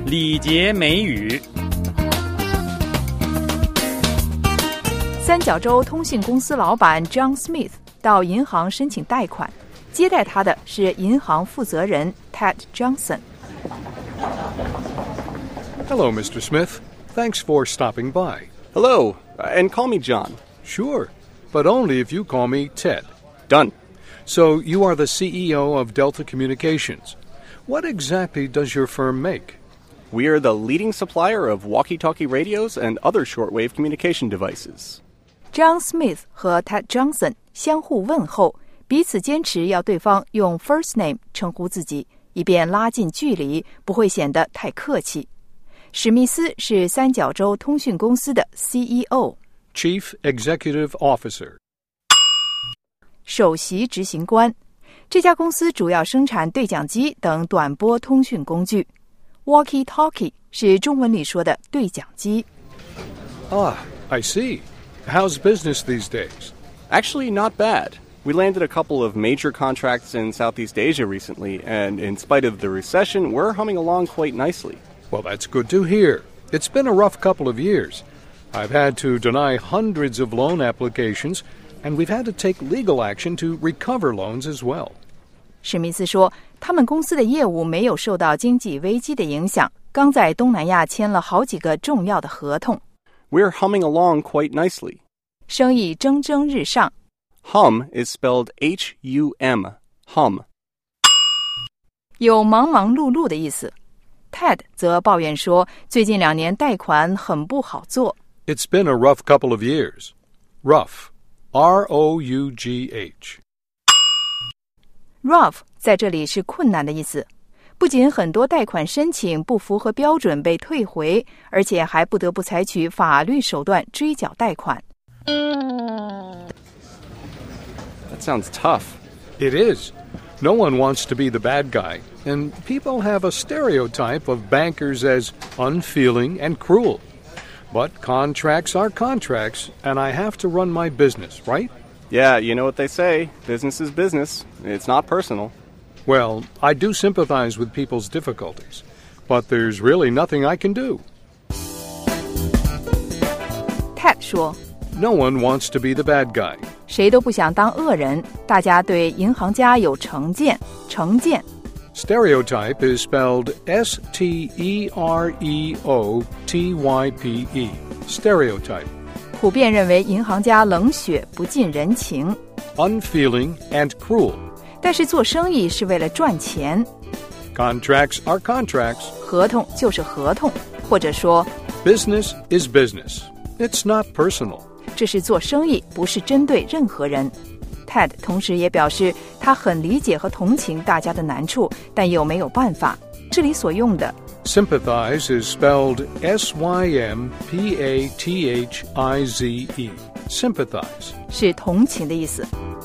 礼节美语。 三角洲通信公司老板 John Smith 到银行申请贷款，接待他的是银行负责人 Ted Johnson。Hello, Mr. Smith. Thanks for stopping by. Hello, and call me John. Sure, but only if you call me Ted. Done. So you are the CEO of Delta Communications. What exactly does your firm make? We are the leading supplier of walkie-talkie radios and other shortwave communication devices. John Smith 和 Ted Johnson 相互问候，彼此坚持要对方用 first name 称呼自己，以便拉近距离，不会显得太客气。史密斯是三角洲通讯公司的 CEO。Chief Executive Officer， 首席执行官。这家公司主要生产对讲机等短波通讯工具。Walkie-talkie 是中文里说的对讲机。 I see. How's business these days? Actually, not bad. We landed a couple of major contracts in Southeast Asia recently, and in spite of the recession, we're humming along quite nicely. Well, that's good to hear. It's been a rough couple of years. I've had to deny hundreds of loan applications, and we've had to take legal action to recover loans as well. 史密斯说，他们公司的业务没有受到经济危机的影响，刚在东南亚签了好几个重要的合同。 We're humming along quite nicely. 生意蒸蒸日上。 Hum is spelled H-U-M. Hum. 有忙忙碌碌的意思。Ted 则抱怨说，最近2年贷款很不好做。 It's been a rough couple of years. Rough. R-O-U-G-H. Rough 在这里是困难的意思。不仅很多贷款申请不符合标准被退回，而且还不得不采取法律手段追缴贷款。 That sounds tough. It is. No one wants to be the bad guy, and people have a stereotype of bankers as unfeeling and cruel. But contracts are contracts, and I have to run my business, right? Yeah, you know what they say. Business is business. It's not personal. Well, I do sympathize with people's difficulties, but there's really nothing I can do. Ted 说 No one wants to be the bad guy. 谁都不想当恶人，大家对银行家有成见。 Stereotype is spelled S-T-E-R-E-O-T-Y-P-E. Stereotype. 普遍认为银行家冷血不近人情。 Unfeeling and cruel. 但是做生意是为了赚钱。 Contracts are contracts. 合同就是合同，或者说 Business is business. It's not personal. 这是做生意，不是针对任何人。Ted 同时也表示，他很理解和同情大家的难处，但又没有办法。这里所用的 Sympathize is spelled S-Y-M-P-A-T-H-I-Z-E. Sympathize 是同情的意思。